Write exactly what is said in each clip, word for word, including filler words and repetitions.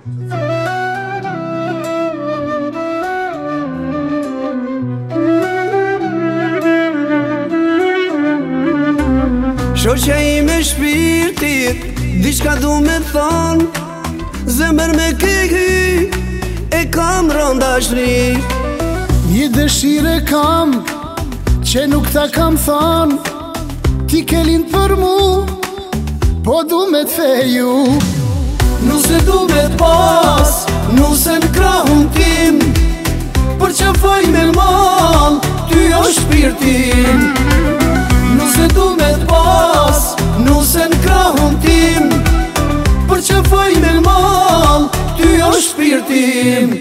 Shoqja ime shpirtit, diçka du me thon, zemër me kehi, e kam rëndashri. Një dëshire kam, që nuk ta kam thon, ti ke lind për mu, po du me t'feju. Nuse du me t'pas, nuse n'krahun tim, për që faj me l'mal, ty o shpirtin. Nuse du me t'pas, nuse n'krahun tim, për që faj me l'mal, ty o shpirtin.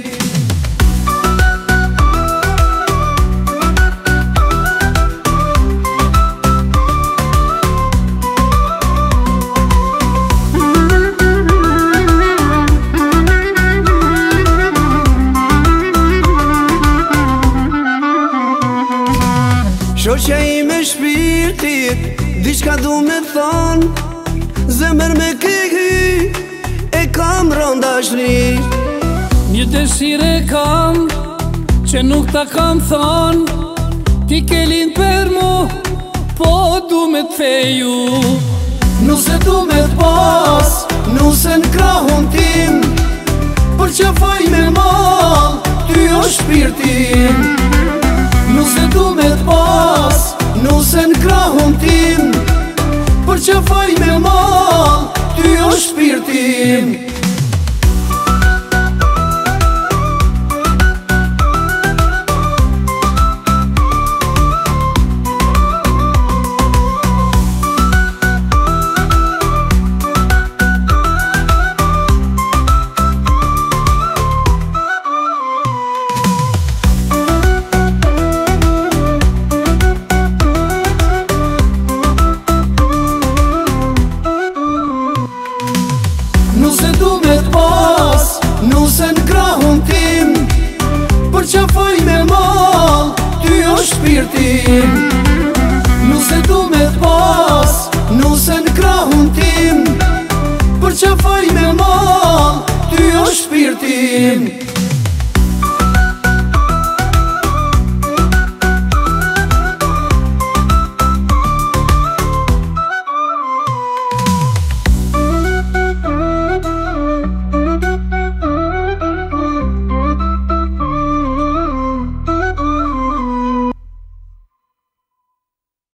Shoqja ime shpirtit, diçka du me thon, zemër me kehi, e kam rëndashri. Një dëshire kam, që nuk ta kam thon, ti ke lind për mu, po du me t'feju. Nuse du me t'pas, nuse n'krahun tim, për që faj me l'mal, ty o shpirtin. Nuse du me t'pas, nuse n'krahun tim, për që faj me l'mal, ty o shpirtin. Nuse du me t'pas, nuse n'krahun tim, për që faj me l'mal, ty o shpirtin. Nuse du me t'pas, nuse n'krahun tim, për që faj me l'mal, ty o shpirtin.